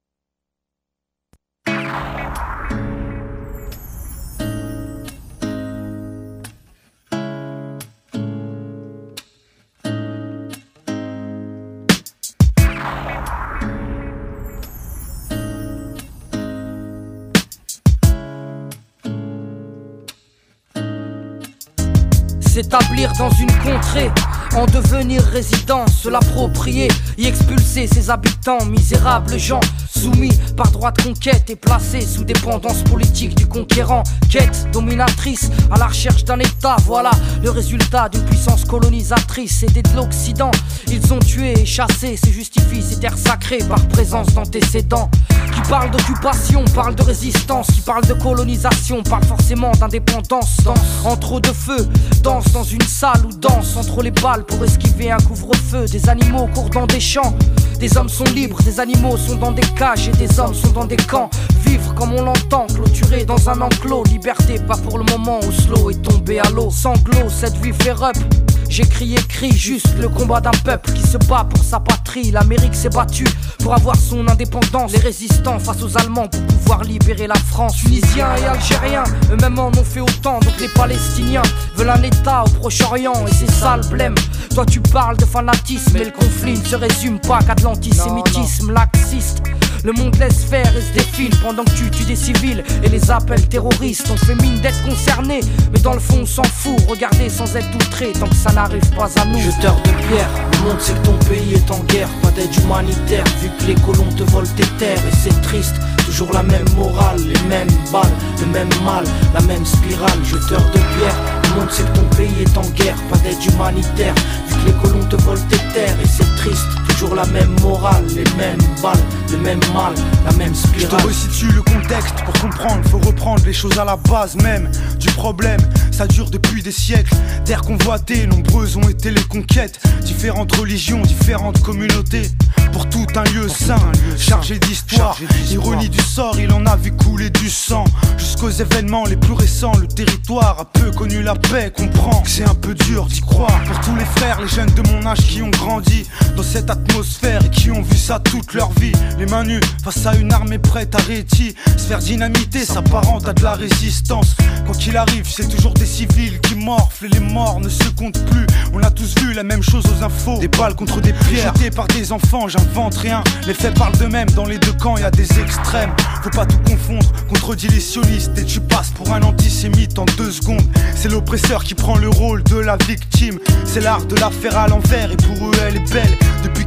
S'établir dans une contrée, en devenir résident, se l'approprier, y expulser ses habitants, misérables gens, soumis par droit de conquête et placés sous dépendance politique du conquérant. Quête dominatrice à la recherche d'un État, voilà le résultat d'une puissance colonisatrice. Aidés de l'Occident, ils ont tué et chassé, se justifient ces terres sacrées par présence d'antécédents. Qui parle d'occupation, parle de résistance, qui parle de colonisation, parle forcément d'indépendance. Danse entre eau de feu, danse dans une salle ou danse entre les balles pour esquiver un couvre-feu. Des animaux courent dans des champs, des hommes sont libres, des animaux sont dans des cages et des hommes sont dans des camps. Vivre comme on l'entend, clôturé dans un enclos. Liberté pas pour le moment, Oslo est tombé à l'eau. Sanglot, cette vie fait up. J'ai crié cri, juste le combat d'un peuple qui se bat pour sa patrie. L'Amérique s'est battue pour avoir son indépendance. Les résistants face aux Allemands pour pouvoir libérer la France. Tunisiens et Algériens, eux-mêmes en ont fait autant. Donc les Palestiniens veulent un État au Proche-Orient et c'est ça le blême. Toi tu parles de fanatisme, mais le conflit ne se résume pas qu'à de l'antisémitisme laxiste. Le monde laisse faire et se défile pendant que tu tues des civils et les appels terroristes. On fait mine d'être concerné, mais dans le fond on s'en fout. Regardez sans être outré tant que ça n'arrive pas à nous. Jeteur de pierre, le monde sait que ton pays est en guerre. Pas d'aide humanitaire vu que les colons te volent tes terres. Et c'est triste, toujours la même morale, les mêmes balles, le même mal, la même spirale. Jeteur de pierre, le monde sait que ton pays est en guerre. Pas d'aide humanitaire vu que les colons te volent tes terres. Et c'est triste, toujours la même morale, les mêmes balles, le même mal, la même spirale. Je te resitue le contexte pour comprendre. Faut reprendre les choses à la base même du problème. Ça dure depuis des siècles. Terres convoitées, nombreuses ont été les conquêtes. Différentes religions, différentes communautés. Pour tout un lieu saint, chargé d'histoire. Ironie du sort, il en a vu couler du sang. Jusqu'aux événements les plus récents, le territoire a peu connu la paix. Comprends que c'est un peu dur d'y croire. Pour tous les frères, les jeunes de mon âge qui ont grandi dans cette atmosphère et qui ont vu ça toute leur vie. Les mains nues face à une armée prête à rêtir. Se faire dynamiter s'apparente à de la résistance. Quand il arrive, c'est toujours des civils qui morflent et les morts ne se comptent plus. On a tous vu la même chose aux infos. Des balles contre des pierres jetées par des enfants, j'invente rien. Les faits parlent d'eux-mêmes, dans les deux camps y a des extrêmes. Faut pas tout confondre, contredis les sionistes et tu passes pour un antisémite en deux secondes. C'est l'oppresseur qui prend le rôle de la victime. C'est l'art de la faire à l'envers et pour eux elle est belle. Depuis qu'ils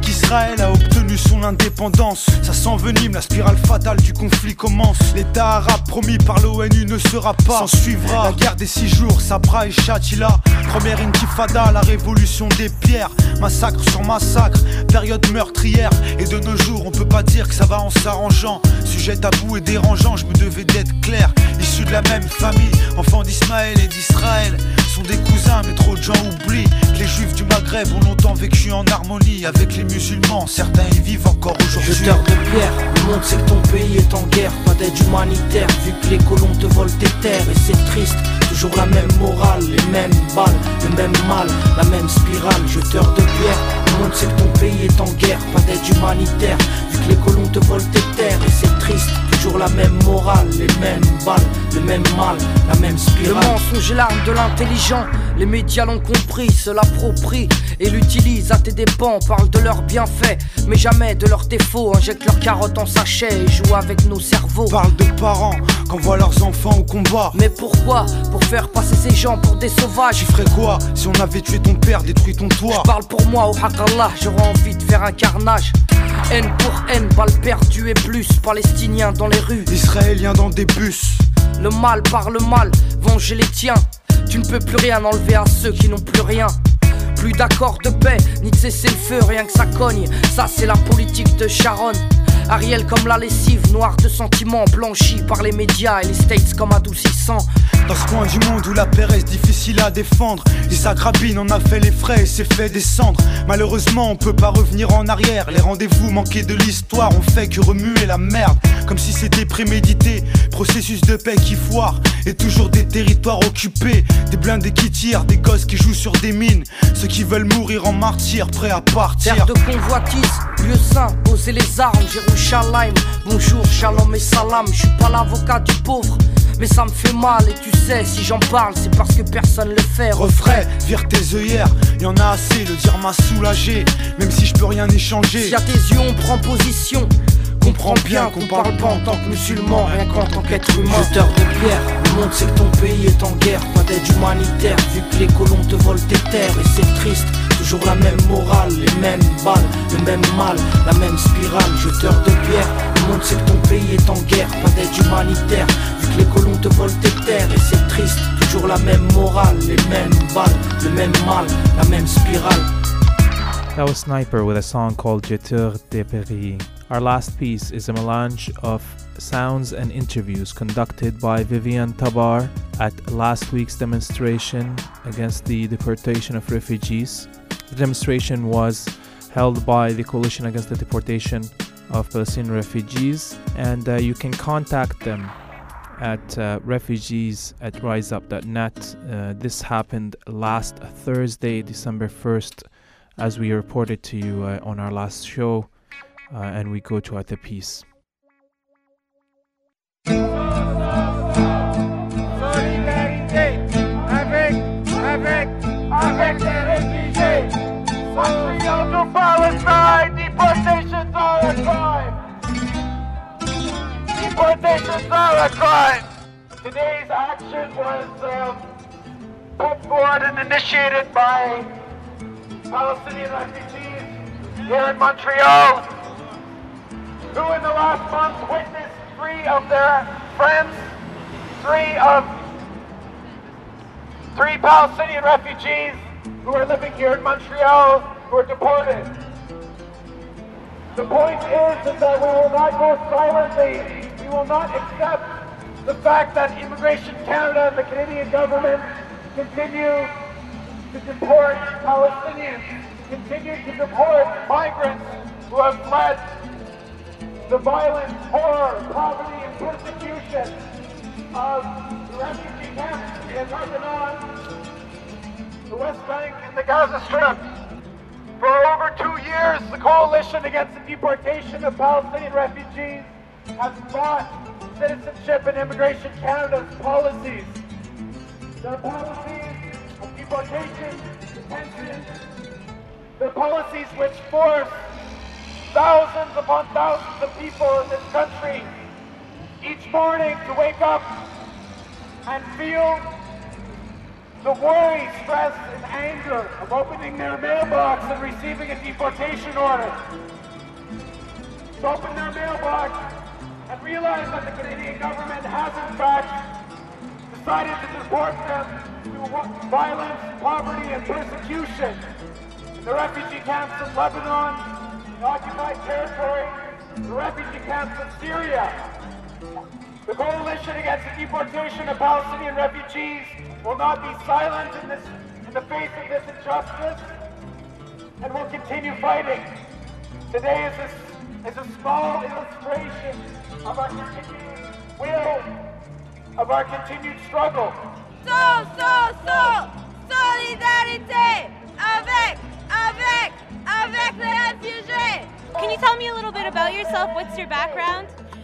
qu'Israël a obtenu son indépendance. Ça s'envenime, la spirale fatale du conflit commence. L'état arabe promis par l'O N U ne sera pas. S'en suivra la guerre des six jours, Sabra et Shatila. Première intifada, la révolution des pierres. Massacre sur massacre, période meurtrière. Et de nos jours, on peut pas dire que ça va en s'arrangeant. Sujet tabou et dérangeant, je me devais d'être clair. Issus de la même famille, enfants d'Ismaël et d'Israël. Sont des cousins, mais trop de gens oublient que les juifs du Maghreb ont longtemps vécu en harmonie avec les musulmans. Certains y vivent encore aujourd'hui. Jeteur de pierre, le monde sait que ton pays est en guerre. Pas d'aide humanitaire, vu que les colons te volent tes terres. Et c'est triste, toujours la même morale, les mêmes balles, le même mal, la même spirale. Jeteur de pierre, le monde sait que ton pays est en guerre. Pas d'aide humanitaire, vu que les colons te volent tes terres. Et c'est triste, toujours la même morale, les mêmes balles, le même mal, la même spirale. Le mensonge est l'arme de l'intelligent. Les médias l'ont compris, se l'approprient et l'utilisent à tes dépens. Parlent de leurs bienfaits, mais jamais de leurs défauts. Injectent leurs carottes en sachet et jouent avec nos cerveaux. Parlent de parents qu'envoient leurs enfants au combat. Mais pourquoi? Pour faire passer ces gens pour des sauvages. Tu ferais quoi si on avait tué ton père, détruit ton toit? Je parle pour moi, au Hakallah, j'aurais envie de faire un carnage. Haine pour haine, balles perdues et plus. Palestiniens dans les rues, Israéliens dans des bus. Le mal par le mal, venger les tiens. Tu ne peux plus rien enlever à ceux qui n'ont plus rien. Plus d'accord de paix, ni de cesser le feu, rien que ça cogne. Ça c'est la politique de Sharon. Ariel comme la lessive, noire de sentiments, blanchie par les médias et les States comme adoucissant. Dans ce coin du monde où la paix reste difficile à défendre, Isaac Rabin en a fait les frais et s'est fait descendre. Malheureusement on peut pas revenir en arrière. Les rendez-vous manqués de l'histoire ont fait que remuer la merde. Comme si c'était prémédité, processus de paix qui foire. Et toujours des territoires occupés, des blindés qui tirent, des gosses qui jouent sur des mines. Ceux qui veulent mourir en martyrs, prêts à partir. Terre de convoitise, lieu saint, poser les armes, Jérusalem. Bonjour, shalom et salam, je suis pas l'avocat du pauvre, mais ça me fait mal et tu sais, si j'en parle, c'est parce que personne le fait. Refrais, vire tes œillères, y'en a assez, le dire m'a soulagé. Même si je peux rien échanger. Si à tes yeux on prend position, comprends bien qu'on parle pas en tant que musulman, rien qu'en tant qu'être humain. Jeteur de pierre, le monde sait que ton pays est en guerre. Pas d'aide humanitaire, vu que les colons te volent tes terres. Et c'est triste, toujours la même morale, les mêmes balles, le même mal, la même spirale. Jeteur de pierre, le monde sait que ton pays est en guerre. Pas d'aide humanitaire, vu que les colons te volent tes terres. Et c'est triste, toujours la même morale, les mêmes balles, le même mal, la même spirale. That was Sniper with a song called Jeteur de Paris. Our last piece is a melange of sounds and interviews conducted by Vivian Tabar at last week's demonstration against the deportation of refugees. The demonstration was held by the Coalition Against the Deportation of Palestinian Refugees, and uh, you can contact them at uh, refugees at riseup dot net. Uh, this happened last Thursday, December first, as we reported to you uh, on our last show, uh, and we go to at the piece. Solidarité avec, avec, avec les réfugiés. Montreal to Palestine, deportations are a crime. Deportations are a crime. Today's action was um, put forward and initiated by Palestinian refugees here in Montreal, who in the last month witnessed three of their friends, three of three Palestinian refugees who are living here in Montreal who are deported. The point is, is that we will not go silently. We will not accept the fact that Immigration Canada and the Canadian government continue to deport Palestinians, continue to deport migrants who have fled the violence, horror, poverty, and persecution of the refugee camps in Lebanon, the West Bank, and the Gaza Strip. For over two years, the Coalition Against the Deportation of Palestinian Refugees has fought Citizenship and Immigration Canada's policies. Their policies of deportation, detention, their policies which force thousands upon thousands of people in this country each morning to wake up and feel The worry, stress, and anger of opening their mailbox and receiving a deportation order. To open their mailbox and realize that the Canadian government has in fact decided to deport them to violence, poverty, and persecution in the refugee camps in Lebanon, the occupied territory, the refugee camps in Syria. The coalition against the deportation of Palestinian refugees will not be silent in, this, in the face of this injustice and will continue fighting. Today is a, is a small illustration of our continued will, of our continued struggle. So, so, so, solidarité avec, avec, avec les réfugiés. Can you tell me a little bit about yourself? What's your background?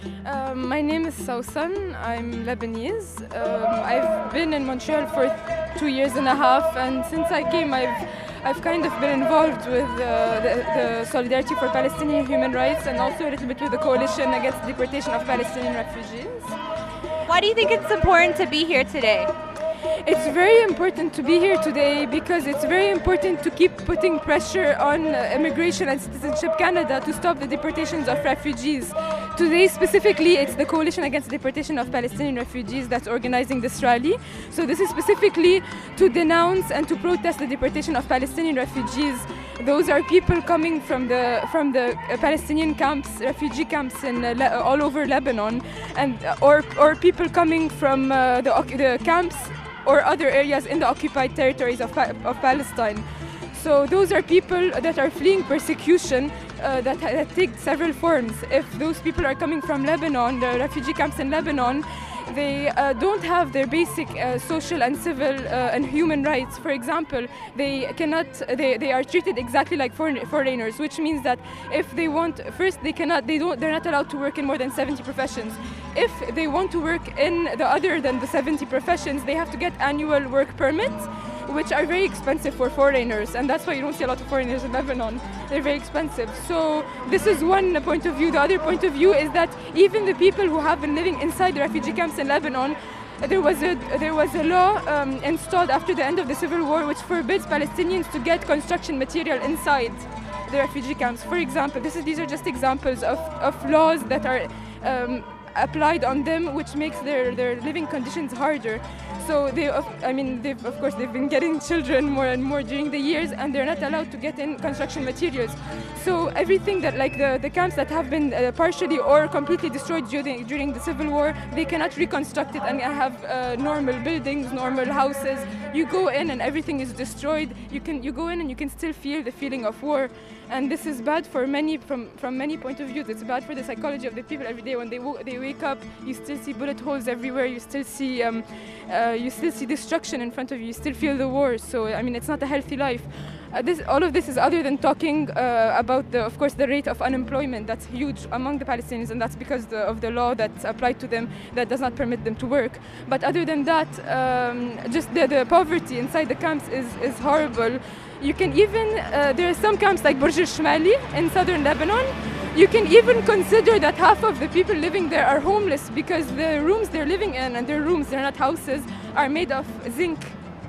Um, my name is Sausan. I'm Lebanese. Um, I've been in Montreal for two years and a half, and since I came, I've I've kind of been involved with uh, the, the Solidarity for Palestinian Human Rights, and also a little bit with the Coalition Against the Deportation of Palestinian Refugees. Why do you think it's important to be here today? It's very important to be here today because it's very important to keep putting pressure on uh, Immigration and Citizenship Canada to stop the deportations of refugees. Today specifically, it's the Coalition Against the Deportation of Palestinian Refugees that's organizing this rally. So this is specifically to denounce and to protest the deportation of Palestinian refugees. Those are people coming from the from the uh, Palestinian camps, refugee camps in uh, Le- all over Lebanon, and uh, or or people coming from uh, the the camps or other areas in the occupied territories of, pa- of Palestine. So those are people that are fleeing persecution uh, that, that take several forms. If those people are coming from Lebanon, the refugee camps in Lebanon, they uh, don't have their basic uh, social and civil uh, and human rights. For example, they cannot, they, they are treated exactly like foreign, foreigners, which means that if they want, first they cannot, they don't, they're not allowed to work in more than seventy professions. If they want to work in the other than the seventy professions, they have to get annual work permits, which are very expensive for foreigners, and that's why you don't see a lot of foreigners in Lebanon. They're very expensive. So this is one point of view. The other point of view is that even the people who have been living inside the refugee camps in Lebanon, there was a there was a law um, installed after the end of the civil war which forbids Palestinians to get construction material inside the refugee camps. For example, this is these are just examples of, of laws that are um, applied on them, which makes their, their living conditions harder. So they, I mean, they've, of course, they've been getting children more and more during the years, and they're not allowed to get in construction materials. So everything that, like the, the camps that have been uh, partially or completely destroyed during, during the civil war, they cannot reconstruct it and have uh, normal buildings, normal houses. You go in and everything is destroyed. You can you go in and you can still feel the feeling of war. And this is bad for many, from, from many point of views. It's bad for the psychology of the people every day. When they wo- they wake up, you still see bullet holes everywhere. You still see um, uh, you still see destruction in front of you. You still feel the war. So I mean, it's not a healthy life. Uh, this, all of this is other than talking uh, about, the, of course, the rate of unemployment that's huge among the Palestinians, and that's because the, of the law that's applied to them that does not permit them to work. But other than that, um, just the, the poverty inside the camps is, is horrible. You can even, uh, there are some camps like Burj al-Shmali in southern Lebanon. You can even consider that half of the people living there are homeless because the rooms they're living in, and their rooms, they're not houses, are made of zinc.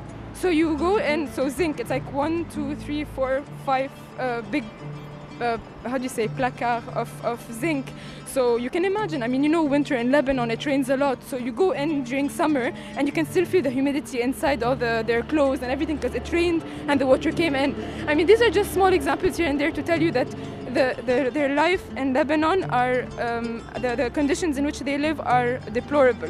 So you go in, so zinc, it's like one, two, three, four, five uh, big, uh, how do you say, placards of, of zinc. So you can imagine, I mean, you know, winter in Lebanon, it rains a lot. So you go in during summer and you can still feel the humidity inside all the, their clothes and everything because it rained and the water came in. I mean, these are just small examples here and there to tell you that the, the, their life in Lebanon are, um, the, the conditions in which they live are deplorable.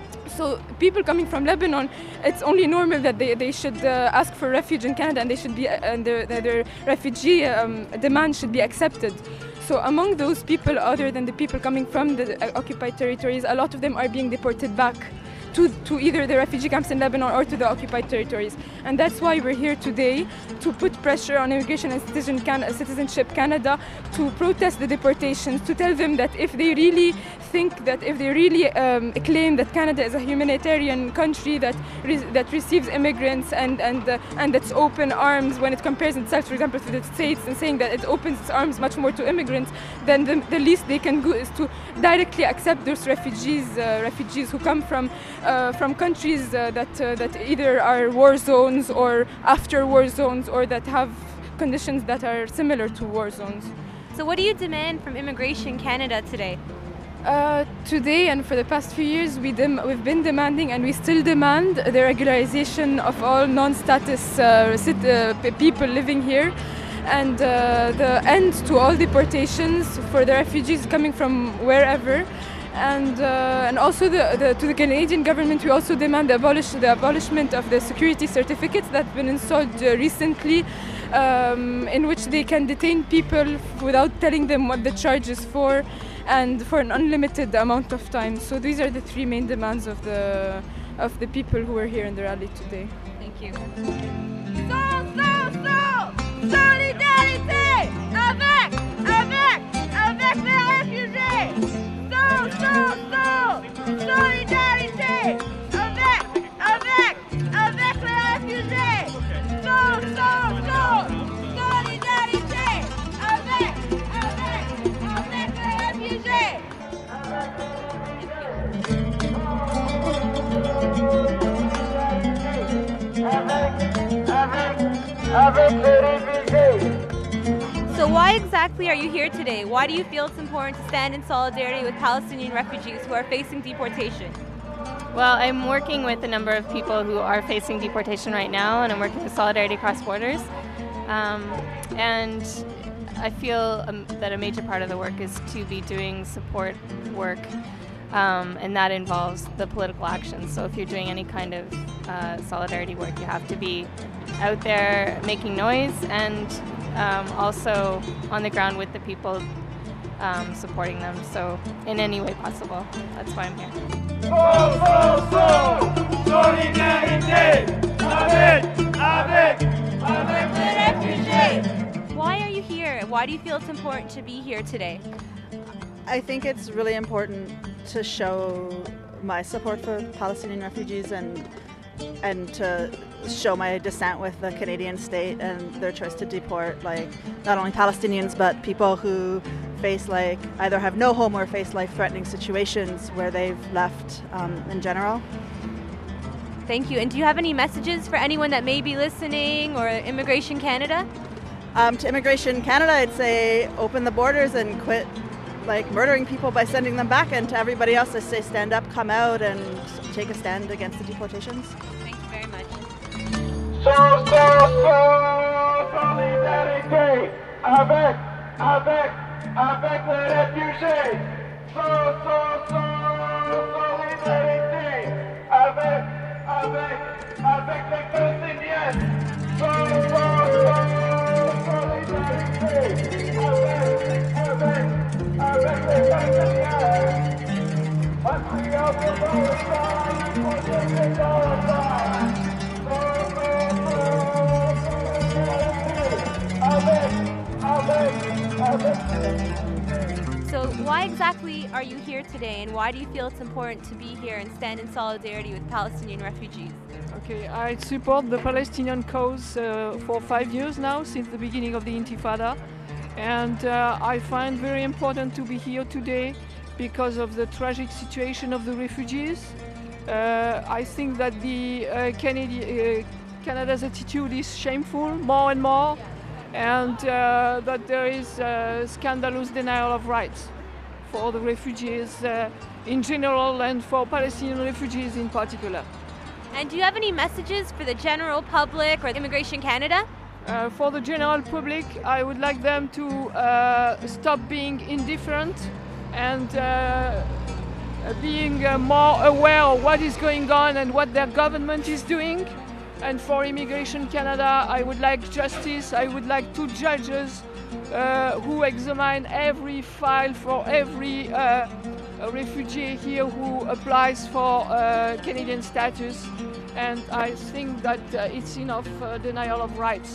So people coming from Lebanon, it's only normal that they, they should uh, ask for refuge in Canada, and they should be uh, and their, their, their refugee um, demand should be accepted. So among those people, other than the people coming from the uh, occupied territories, a lot of them are being deported back to, to either the refugee camps in Lebanon or to the occupied territories. And that's why we're here today to put pressure on Immigration and Citizen Can- Citizenship Canada to protest the deportations, to tell them that if they really think that if they really um, claim that Canada is a humanitarian country that re- that receives immigrants and and uh, and that's open arms when it compares itself, for example, to the States, and saying that it opens its arms much more to immigrants, then the, the least they can do is to directly accept those refugees uh, refugees who come from uh, from countries uh, that uh, that either are war zones or after war zones or that have conditions that are similar to war zones. So what do you demand from Immigration Canada today? Uh, today and for the past few years, we dem- we've been demanding and we still demand the regularization of all non-status uh, sit- uh, p- people living here, and uh, the end to all deportations for the refugees coming from wherever. And uh, and also the, the, to the Canadian government, we also demand the, abolish, the abolishment of the security certificates that have been installed uh, recently, um, in which they can detain people without telling them what the charge is for, and for an unlimited amount of time. So these are the three main demands of the of the people who are here in the rally today. Thank you. So, so, so, solidarité avec, avec, avec les réfugiés. So, so, so, solidarité avec, avec, avec les réfugiés. So, so, so, solidarité avec, avec, avec les réfugiés. So why exactly are you here today? Why do you feel it's important to stand in solidarity with Palestinian refugees who are facing deportation? Well, I'm working with a number of people who are facing deportation right now, and I'm working with Solidarity Cross Borders. Um, and I feel um, that a major part of the work is to be doing support work, um, and that involves the political action. So if you're doing any kind of uh, solidarity work, you have to be out there making noise and um, also on the ground with the people, um, supporting them. So in any way possible, that's why I'm here. So, so, so, solidarité avec, avec, avec les réfugiés. Why are you here? Why do you feel it's important to be here today? I think it's really important to show my support for Palestinian refugees and and to show my dissent with the Canadian state and their choice to deport, like, not only Palestinians but people who face, like, either have no home or face life-threatening situations where they've left um, in general. Thank you. And do you have any messages for anyone that may be listening, or Immigration Canada? Um, to Immigration Canada, I'd say open the borders and quit, like, murdering people by sending them back, and to everybody else I say stand up, come out and take a stand against the deportations. Thank you very much. So, so, so, solidarité avec, avec, avec les réfugiés. So, so, so, solidarité avec, avec, avec les Palestiniens. So, so, so, solidarité avec, avec, avec les Palestiniens. Montreal will Palestine, Montreal Palestine. So why exactly are you here today, and why do you feel it's important to be here and stand in solidarity with Palestinian refugees? Okay, I support the Palestinian cause uh, for five years now, since the beginning of the Intifada, and uh, I find very important to be here today because of the tragic situation of the refugees. Uh, I think that the uh, Canadi- uh, Canada's attitude is shameful more and more, and uh, that there is uh, scandalous denial of rights for the refugees uh, in general and for Palestinian refugees in particular. And do you have any messages for the general public or Immigration Canada? Uh, for the general public, I would like them to uh, stop being indifferent and uh, being uh, more aware of what is going on and what their government is doing. And for Immigration Canada, I would like justice. I would like two judges uh, who examine every file for every uh, refugee here who applies for uh, Canadian status. And I think that uh, it's enough uh, denial of rights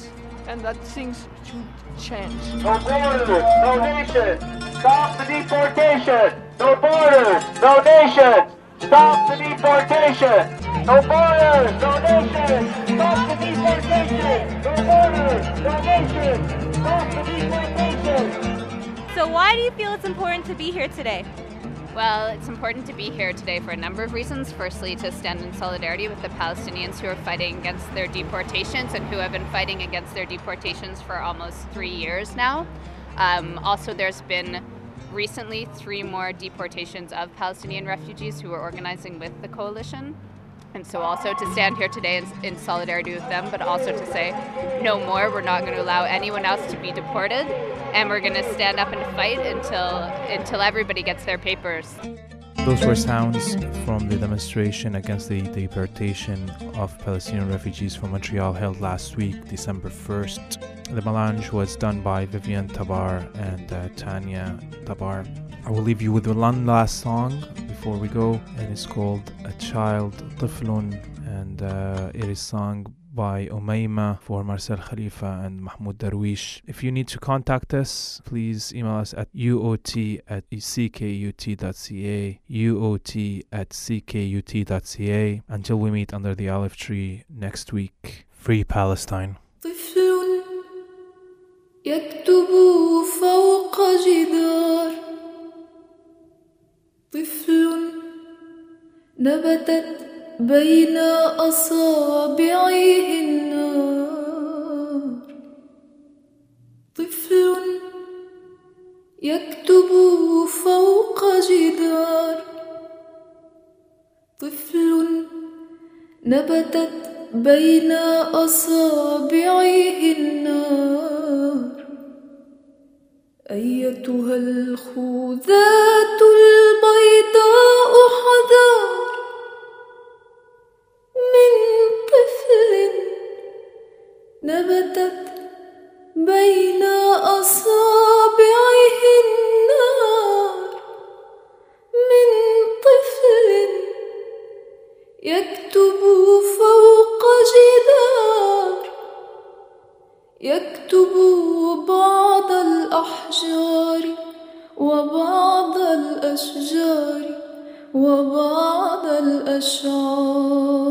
and that things should change. No borders, no nations. Stop the deportation. No borders, no nations. Stop the deportation. No borders, no nations. Stop the deportation. No borders, no nations. Stop the deportation. So why do you feel it's important to be here today? Well, it's important to be here today for a number of reasons. Firstly, to stand in solidarity with the Palestinians who are fighting against their deportations and who have been fighting against their deportations for almost three years now. Um, also, there's been recently three more deportations of Palestinian refugees who are organizing with the coalition. And so also to stand here today in, in solidarity with them, but also to say, no more, we're not going to allow anyone else to be deported, and we're going to stand up and fight until until everybody gets their papers. Those were sounds from the demonstration against the deportation of Palestinian refugees from Montreal held last week, December first. The melange was done by Vivian Tabar and uh, Tanya Tabar. I will leave you with one last song before we go, and it's called A Child, Tiflun, and uh, it is sung by Umayma for Marcel Khalifa and Mahmoud Darwish. If you need to contact us, please email us at uot at ckut.ca, uot at ckut.ca. Until we meet under the olive tree next week, free Palestine. يكتب فوق جدار طفل نبتت بين أصابعه النار طفل يكتب فوق جدار طفل نبتت بين أصابعه النار أيتها الخوذات البيضاء حذار من طفل نبتت بين أصابعه النار من طفل يكتب فوق جدار يكتب بعض الأحجار وبعض الأشجار وبعض الأشعار